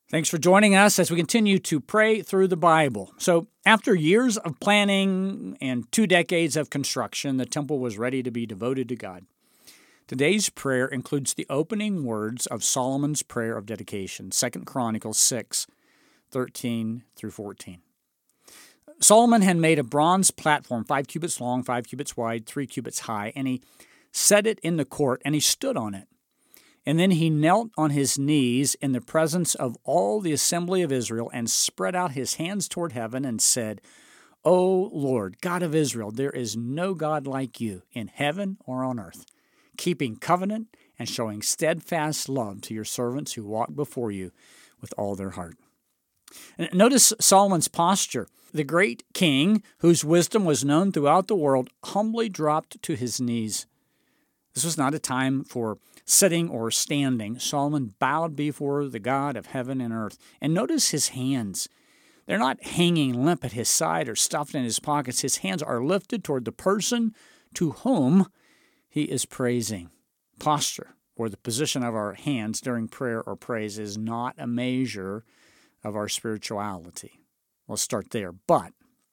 Thanks for joining us as we continue to pray through the Bible. So, after years of planning and 2 decades of construction, the temple was ready to be devoted to God. Today's prayer includes the opening words of Solomon's prayer of dedication, 2 Chronicles 6:13 through 14. Solomon had made a bronze platform, 5 cubits long, 5 cubits wide, 3 cubits high, and he set it in the court, and he stood on it. And then he knelt on his knees in the presence of all the assembly of Israel and spread out his hands toward heaven and said, O Lord, God of Israel, there is no God like you in heaven or on earth, keeping covenant and showing steadfast love to your servants who walk before you with all their heart. And notice Solomon's posture. The great king, whose wisdom was known throughout the world, humbly dropped to his knees. This was not a time for sitting or standing. Solomon bowed before the God of heaven and earth. And notice his hands. They're not hanging limp at his side or stuffed in his pockets. His hands are lifted toward the person to whom he is praising. Posture, or the position of our hands during prayer or praise, is not a measure of our spirituality. Let's start there. But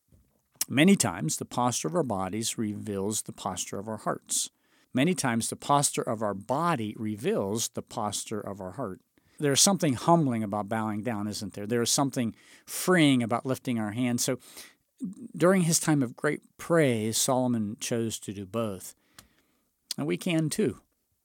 many times the posture of our bodies reveals the posture of our hearts. Many times the posture of our body reveals the posture of our heart. There's something humbling about bowing down, isn't there? There's something freeing about lifting our hands. So during his time of great praise, Solomon chose to do both. And we can too.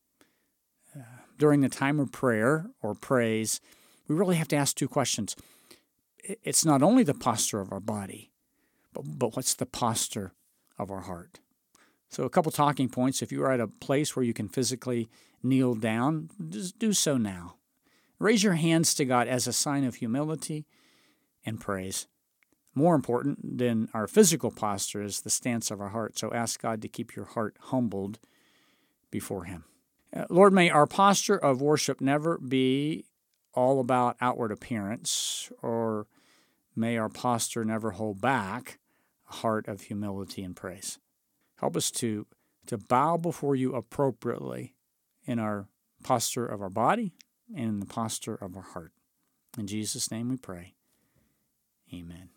During the time of prayer or praise, we really have to ask 2 questions. It's not only the posture of our body, but what's the posture of our heart? So a couple talking points. If you are at a place where you can physically kneel down, just do so now. Raise your hands to God as a sign of humility and praise. More important than our physical posture is the stance of our heart. So ask God to keep your heart humbled before Him. Lord, may our posture of worship never be all about outward appearance, or may our posture never hold back a heart of humility and praise. Help us to bow before you appropriately in our posture of our body and in the posture of our heart. In Jesus' name we pray. Amen.